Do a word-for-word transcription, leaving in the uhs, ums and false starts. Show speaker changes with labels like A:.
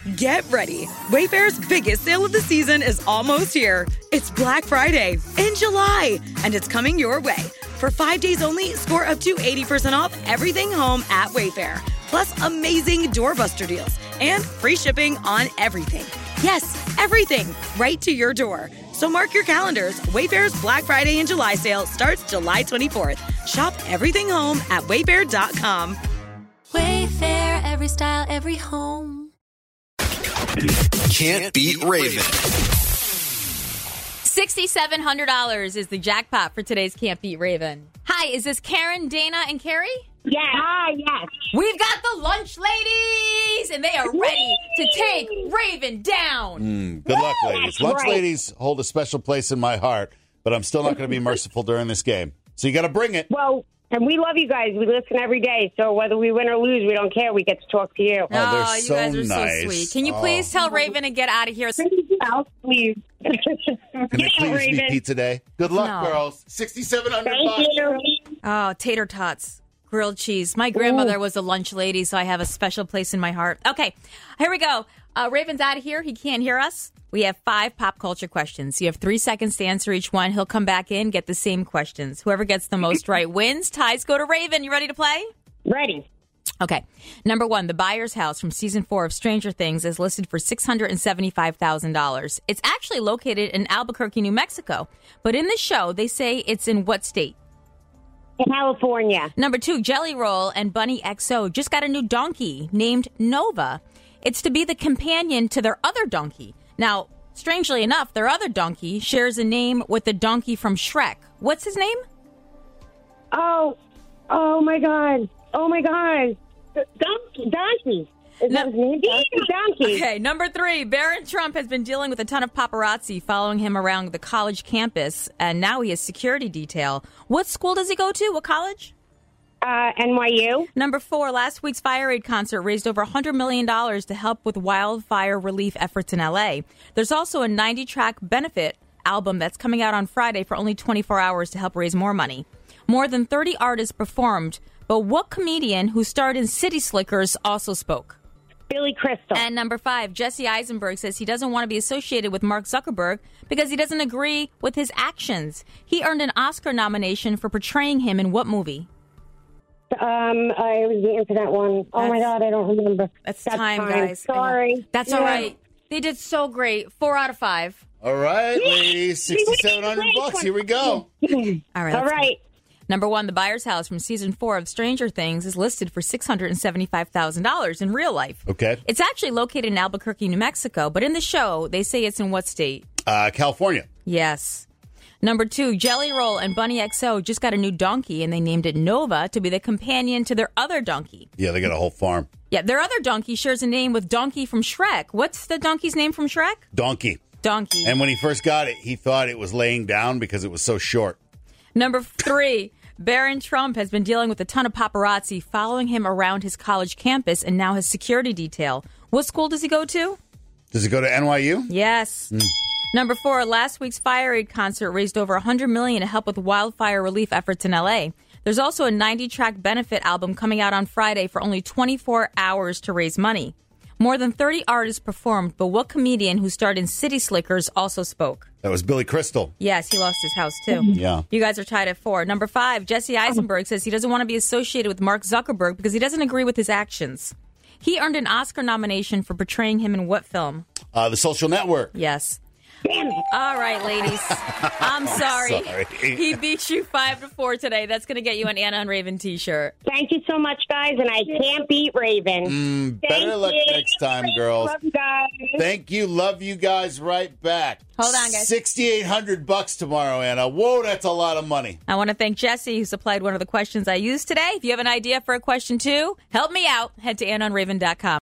A: Get ready. Wayfair's biggest sale of the season is almost here. It's Black Friday in July, and it's coming your way. For five days only, score up to eighty percent off everything home at Wayfair. Plus amazing doorbuster deals and free shipping on everything. Yes, everything, right to your door. So mark your calendars. Wayfair's Black Friday and July sale starts July twenty-fourth. Shop everything home at wayfair dot com.
B: Wayfair, every style, every home.
C: Can't beat Raven.
D: six thousand seven hundred dollars is the jackpot for today's Can't Beat Raven. Hi, is this Karen, Dana, and Carrie?
E: Yeah. Hi, yes.
D: We've got the lunch ladies, and they are ready to take Raven down.
F: Mm, good luck, ladies. Lunch right. ladies hold a special place in my heart, but I'm still not going to be merciful during this game. So you got to bring it.
E: Well, and we love you guys. We listen every day, so whether we win or lose, we don't care. We get to talk to you.
F: Oh, they're
D: oh you
F: so
D: guys are
F: nice.
D: so sweet. Can you please
F: oh.
D: tell Raven to get out of here?
E: Oh, please.
F: Can they please
E: Raven.
F: be pizza day? Good luck,
D: No.
F: girls. sixty-seven hundred
E: Thank
F: bucks.
E: you.
D: Oh, tater tots. Grilled cheese. My grandmother was a lunch lady, so I have a special place in my heart. Okay, here we go. Uh, Raven's out of here. He can't hear us. We have five pop culture questions. You have three seconds to answer each one. He'll come back in, get the same questions. Whoever gets the most right wins. Ties go to Raven. You ready to play?
E: Ready.
D: Okay. Number one, the buyer's house from season four of Stranger Things is listed for six hundred seventy-five thousand dollars. It's actually located in Albuquerque, New Mexico. But in the show, they say it's in what state?
E: California.
D: Number two, Jelly Roll and Bunny X O just got a new donkey named Nova. It's to be the companion to their other donkey. Now, strangely enough, their other donkey shares a name with the donkey from Shrek. What's his name?
E: Oh, oh my God. Oh my God. Donkey. Donkey. Is
D: No.
E: that his name? Donkey. Donkey.
D: Okay, number three, Barron Trump has been dealing with a ton of paparazzi following him around the college campus, and now he has security detail. What school does he go to? What college?
E: Uh, N Y U.
D: Number four, last week's Fire Aid concert raised over one hundred million dollars to help with wildfire relief efforts in L A. There's also a ninety-track benefit album that's coming out on Friday for only twenty-four hours to help raise more money. More than thirty artists performed, but what comedian who starred in City Slickers also spoke?
E: Billy Crystal.
D: And number five, Jesse Eisenberg says he doesn't want to be associated with Mark Zuckerberg because he doesn't agree with his actions. He earned an Oscar nomination for portraying him in what movie?
E: Um, I was waiting for that one. Oh my
D: That's-
E: God, I don't remember.
D: That's, time, guys.
E: Sorry.
D: That's
E: Yeah.
D: all right. They did so great. Four out of five.
F: All right, ladies. sixty-seven hundred bucks. Here we go.
D: All right.
E: All
D: let's go.
E: right.
D: Number one, the buyer's house from season four of Stranger Things is listed for six hundred seventy-five thousand dollars in real life.
F: Okay.
D: It's actually located in Albuquerque, New Mexico, but in the show, they say it's in what state?
F: Uh, California.
D: Yes. Number two, Jelly Roll and Bunny X O just got a new donkey, and they named it Nova to be the companion to their other donkey.
F: Yeah, they got a whole farm.
D: Yeah, their other donkey shares a name with Donkey from Shrek. What's the donkey's name from Shrek?
F: Donkey.
D: Donkey.
F: And when he first got it, he thought it was laying down because it was so short.
D: Number three, Barron Trump has been dealing with a ton of paparazzi following him around his college campus and now has security detail. What school does he go to?
F: Does he go to N Y U?
D: Yes. Mm. Number four, last week's Fire Aid concert raised over one hundred million dollars to help with wildfire relief efforts in L A. There's also a ninety-track benefit album coming out on Friday for only twenty-four hours to raise money. More than thirty artists performed, but what comedian who starred in City Slickers also spoke?
F: That was Billy Crystal.
D: Yes, he lost his house, too.
F: Yeah.
D: You guys are tied at four. Number five, Jesse Eisenberg says he doesn't want to be associated with Mark Zuckerberg because he doesn't agree with his actions. He earned an Oscar nomination for portraying him in what film?
F: Uh, The Social Network.
D: Yes. All right, ladies. I'm sorry.
F: Sorry.
D: He beat you five to four today. That's going to get you an Anna and Raven T-shirt.
E: Thank you so much, guys, and I can't beat Raven.
F: Mm, better
E: Thank
F: luck
E: you.
F: next time, girls.
E: Love you guys.
F: Thank you. Love you guys right back.
D: Hold on, guys.
F: sixty-eight hundred bucks tomorrow, Anna. Whoa, that's a lot of money.
D: I want to thank Jesse, who supplied one of the questions I used today. If you have an idea for a question, too, help me out. Head to anna and raven dot com.